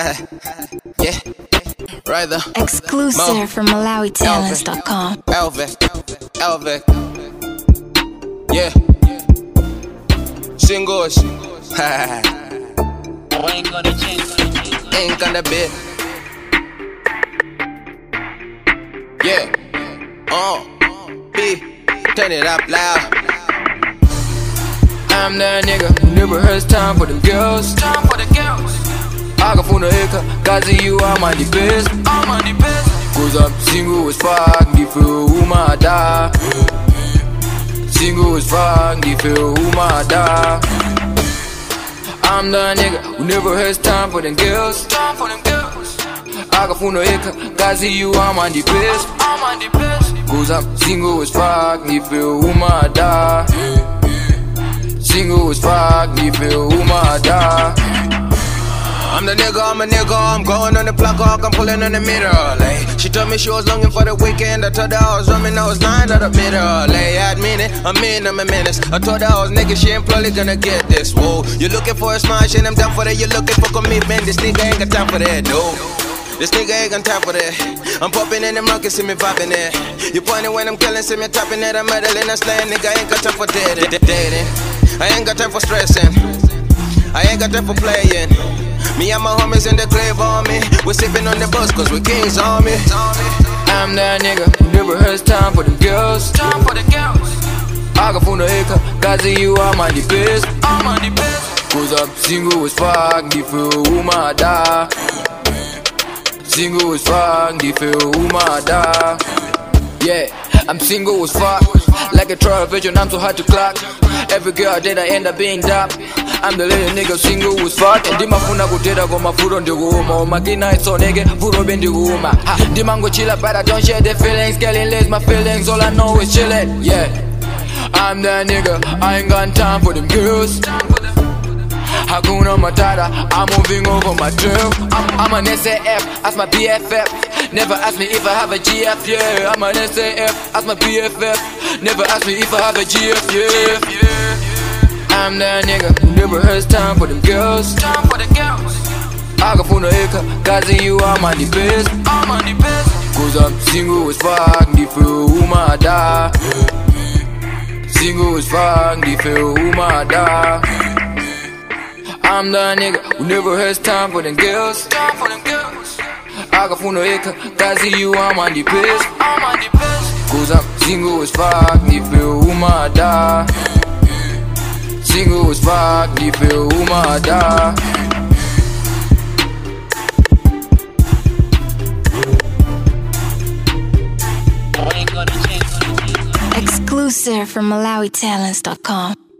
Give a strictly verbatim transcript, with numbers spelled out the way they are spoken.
Yeah, right there. Exclusive Mo. from Malawi Talents dot com. Elvic, Elvic. Yeah. Singles. Ain't gonna change. Ain't gonna be. Yeah. Uh. B. Turn it up loud. I'm that nigga who never has time for them girls. Time for the girls. Akafuna eka, kazi you are my the best. I'm on the best. Cause I'm single as fuck, ndifeel umada. Single as fuck, ndifeel umada. I'm the nigga who never has time for them girls. Time for them girls. Akafuna eka, kazi you are my the best. I'm on the best. Cause I'm single as fuck, ndifeel umada. Single as fuck, ndifeel umada. I'm the nigga, I'm a nigga, I'm going on the block, I'm pulling on the middle, like. She told me she was longing for the weekend, I told her I was drumming, I was lying to the middle, like. I admit it, I mean I'm a menace. I told her I was naked, she ain't probably gonna get this, whoa. You looking for a smash and I'm down for that, you looking for commitment, this nigga ain't got time for that, no. This nigga ain't got time for that. I'm popping in them rockets, see me vibing it. You pointing when I'm killing, see me tapping it, I'm meddling, I'm slaying, nigga ain't got time for dating, dating. I ain't got time for stressing, I ain't got time for playing. Me and my homies in the crib on me. We're sipping on the bus cause we're kings on me. I'm that nigga who never has time for them girls. Time for the girls. Akafuna eka, kazi you are my the best. I'm on the best. Cause I'm single as fuck, ndifeel umada. Single as fuck, ndifeel umada. Yeah, I'm single as fuck. Like a trial vision, I'm so hard to clock. Every girl that I end up being dumb. I'm the little nigga single as fuck. Ndimafuna kutera kwa mafuro ndikuuma. Makina it's so nigga, furo bendikuuma. Ndimango chilla but I don't share the feelings. Getting less my feelings, all I know is chillin'. Yeah, I'm that nigga, I ain't got time for them girls. Hakuna Matata, I'm moving over my drill. I'm, I'm an S A F, that's my B F F. Never ask me if I have a G F, yeah. I'm an S A F, that's my B F F. Never ask me if I have a G F, yeah. I'm that nigga who never has time for them girls. Time for the girls. Akafuna eka, kazi you are my the best. I'm on the best. Cause I'm single as fuck, ndifeel umada. Single as fuck, ndifeel umada. I'm the nigga who never has time for them girls. Time for them girls. Akafuna eka, kazi you are my the best. I'm on the best. Cause I'm single as fuck, ndifeel umada. Single as fuck, ndifeel umada. Ain't gonna change. Exclusive from Malawi Talents dot com.